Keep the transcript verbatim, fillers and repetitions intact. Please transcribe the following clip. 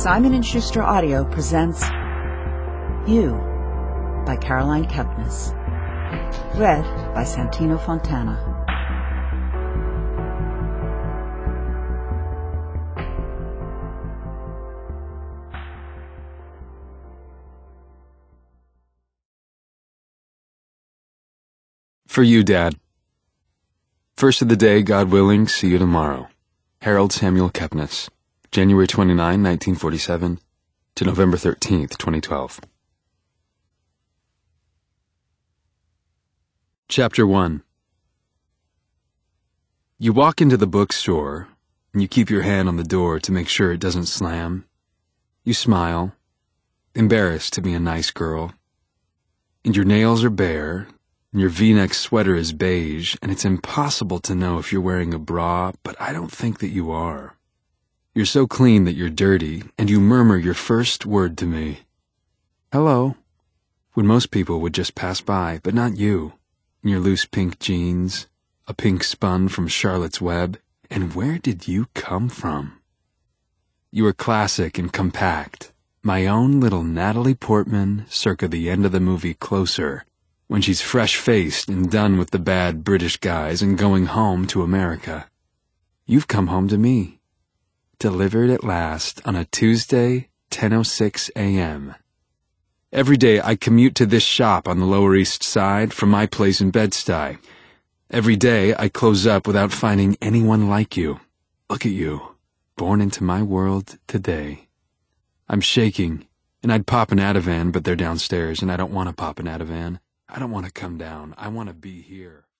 Simon and Schuster Audio presents You by Caroline Kepnes. Read by Santino Fontana. For you, Dad. First of the day, God willing, see you tomorrow. Harold Samuel Kepnes, January twenty-ninth, nineteen forty-seven, to November thirteenth, twenty twelve. Chapter one. You walk into the bookstore, and you keep your hand on the door to make sure it doesn't slam. You smile, embarrassed to be a nice girl. And your nails are bare, and your V-neck sweater is beige, and it's impossible to know if you're wearing a bra, but I don't think that you are. You're so clean that you're dirty, and you murmur your first word to me. Hello, when most people would just pass by, but not you. In your loose pink jeans, a pink spun from Charlotte's Web, and where did you come from? You are classic and compact, my own little Natalie Portman circa the end of the movie Closer, when she's fresh-faced and done with the bad British guys and going home to America. You've come home to me. Delivered at last on a Tuesday, ten oh six a.m. Every day I commute to this shop on the Lower East Side from my place in Bed-Stuy. Every day I close up without finding anyone like you. Look at you, born into my world today. I'm shaking, and I'd pop an Ativan, but they're downstairs, and I don't want to pop an Ativan. I don't want to come down. I want to be here.